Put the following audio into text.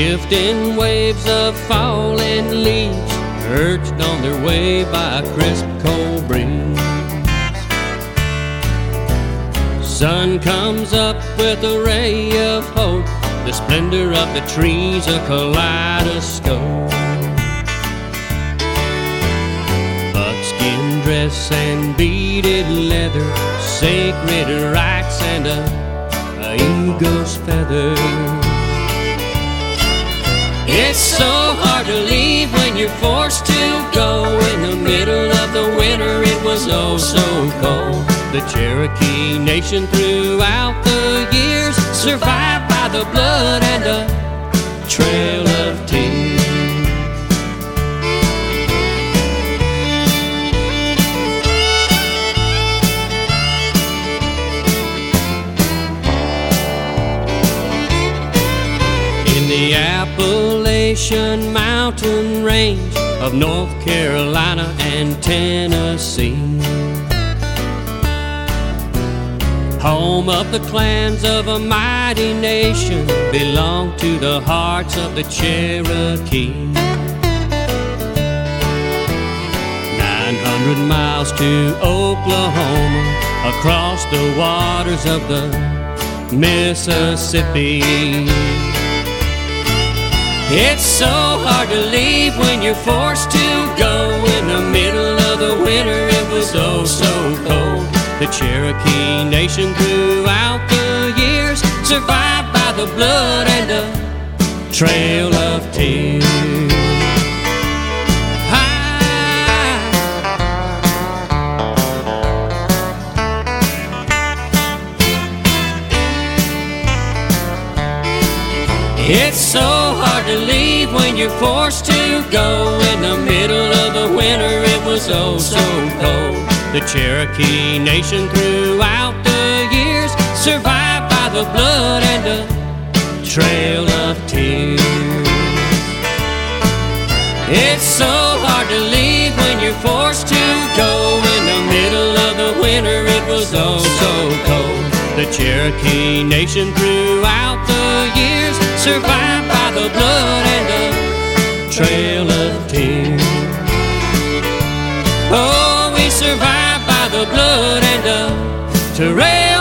Shifting waves of falling leaves, urged on their way by a crisp cold breeze. Sun comes up with a ray of hope, the splendor of the trees a kaleidoscope. Buckskin dress and beaded leather, sacred rites and a eagle's feather. It's so hard to leave when you're forced to go. In the middle of the winter it was oh so cold. The Cherokee Nation throughout the years survived by the blood and a trail of tears. In the Appalachian mountain range of North Carolina and Tennessee, home of the clans of a mighty nation, belong to the hearts of the Cherokee. 900 miles to Oklahoma, across the waters of the Mississippi. It's so hard to leave when you're forced to go. In the middle of the winter it was oh so cold. The Cherokee Nation throughout the years survived by the blood and a trail of tears. It's so hard to leave when you're forced to go. In the middle of the winter it was oh so cold. The Cherokee Nation throughout the years survived by the blood and a trail of tears. It's so hard to leave when you're forced to go. In the middle of the winter it was oh so cold. The Cherokee Nation throughout the years survived by the blood and a trail of tears. Oh, we survived by the blood and a trail